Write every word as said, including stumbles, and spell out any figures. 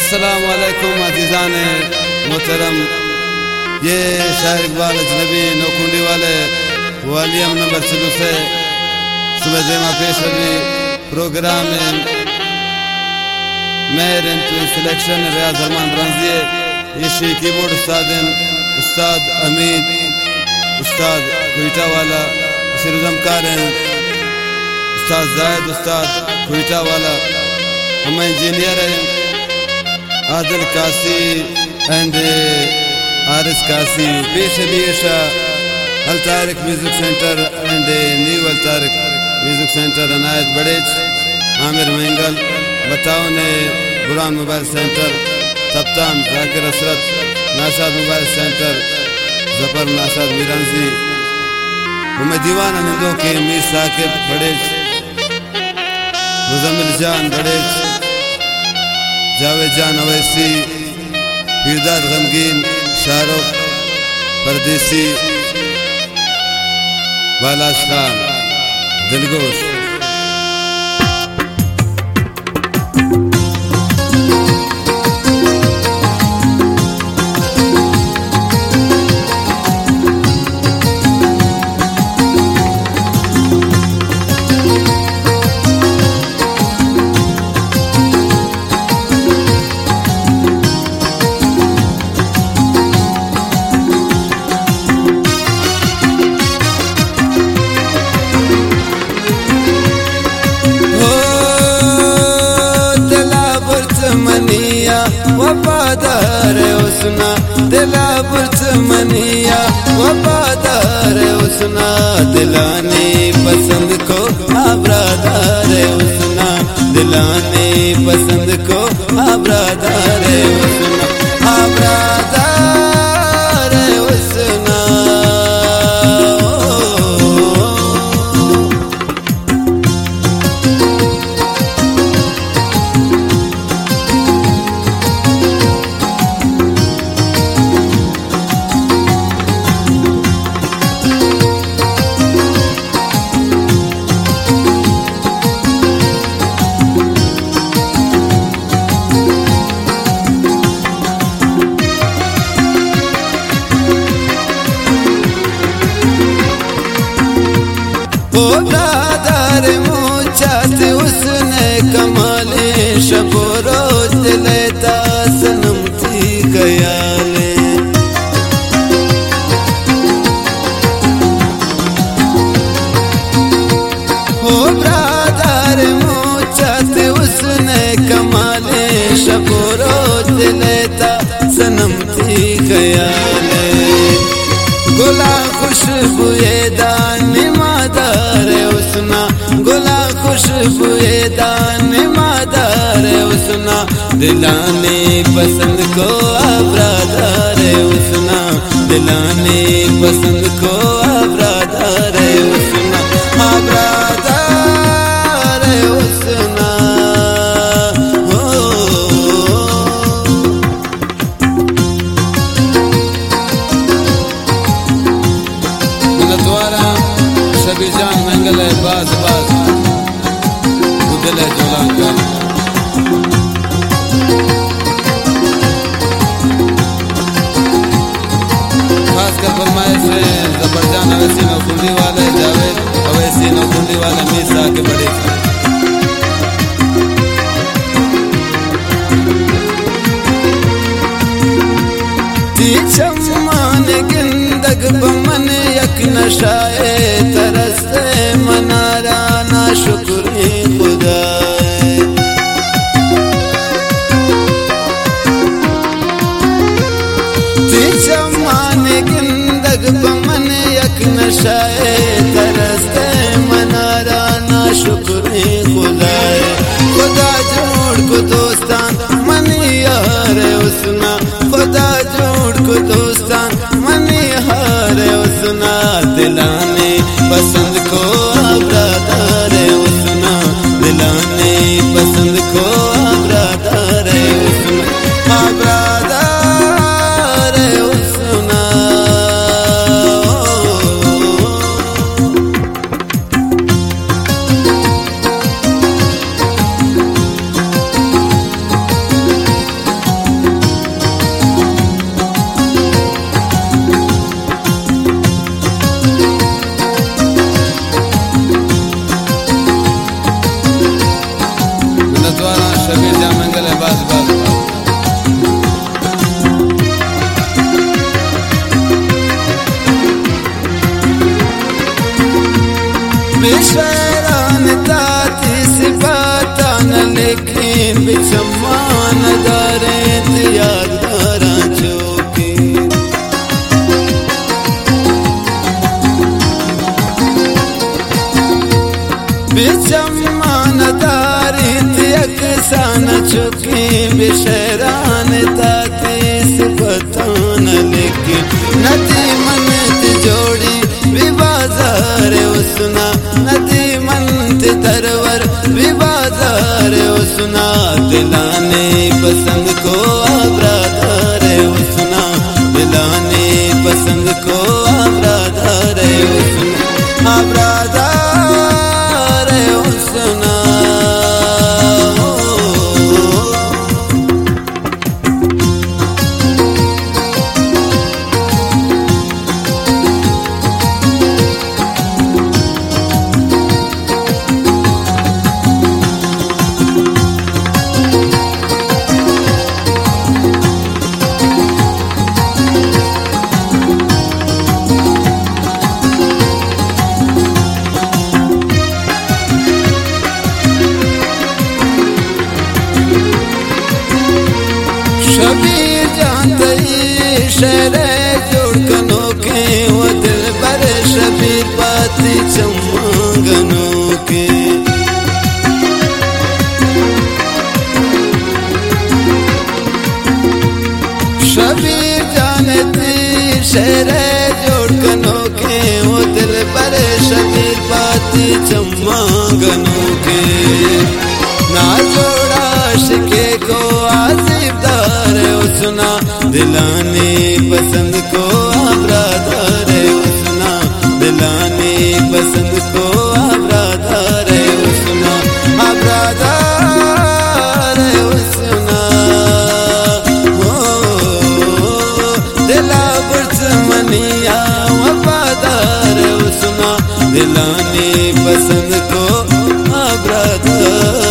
अस्सलाम वालेकुम अज़ीज़ान मोहतरम। ये शायर इकबाल अजनबी नौकुंडी वाले वॉल्यूम नंबर चलो से सुबह जेमा पेश अभी प्रोग्राम में मेहर इंटू सिलेक्शन रियाज अरमान ब्रांजिए इशी कीबोर्ड उस्ताद उस्ताद अमीद उस्ताद कोयटा वाला सिरजमकार उस्ताद जायद उस्ताद कोयटा वाला हम इंजीनियर हैं आदिल कासी एंड आरिस कासी पेश बीशा Al Tariq music center and new Al Tariq music center अनायत बड़ेच आमिर महिंगल बताओ ने गुलाम मोबाइल सेंटर तप्तान जाकिर असरत नाशाद मोबाइल सेंटर जफर नाशाद मीरांजी उम्मे दीवाना निंदो के मीर साकिब बड़ेच मुजम्मिल जान बड़ेच जावेद जान अवैसी पीरदाद गमगीन शाहरुख परदेसी बालाश खान दिलगोश वफादार उसना दिला बुर्ज मनिया वफादार उसना दिलाने पसंद को आबरादार उसना दिलाने पसंद को आबरादार उसना आबरादार उसना दादार मुझात उसने कमाले शबो रोज लेता सनम थी गयाले हो ब्रादार मुझात उसने कमाले शबो रोज लेता सनम थी गयाले गुला खुशबुए दान मादार उसना गुला खुशबुए दान मादार उसना दिलाने पसंद को आबरादार उसना दिलाने पसंद को आबरादार उसना आबरादार उसना जान मंगल है बाज बाज उदल है जोलांकर खासकर फरमाइश है जबरजान अवैसी नौकुंडी वाले जावेद अवैसी नौकुंडी वाले मीसा के बड़े चम्मान गिंदग बमन यक नशाए तरसते मनारा ना शुक्री खुदा चम्मान गिंदग बमन यक नशाए तरसते मनारा ना शुक्री खुदा खुदा जोड़ को दोस्तान मन यार उसना खुदा जोड़ को दोस्तान मनी हार उसना दिलाने पसंद को आबरादार उसना दिलाने पसंद को आबरादार उसना आबरादार उसना बेशरान ताती सिफातान लेकिन बेसमान दारे यादगारा चौकी बेसमान दारी अकसान चुकी बेशरान ताती सिफातान लेकिन नदी मनत जोड़ी बाजार उसना नदी मंत तरवर भी बाजार उसना दिलाने पसंद को आबरादार उसना दिलाने पसंद को आबरादार उसना आबरादार उसना शबीर जानते शहर जोड़कनों के वो दिल बर शबीर पाती चमगनों के शबीर जानते शहर जोड़कनों के वो दिल बर शबीर पाती चमगनों के ना जोड़ा शिके को आसिफदार उसना दिलाने पसंद को आबरादार उसना दिलाने पसंद को आबरादार उसना आबरादार उसना हो दिला बुर्ज मनिया वफादार उसना दिलाने पसंद को आबरादार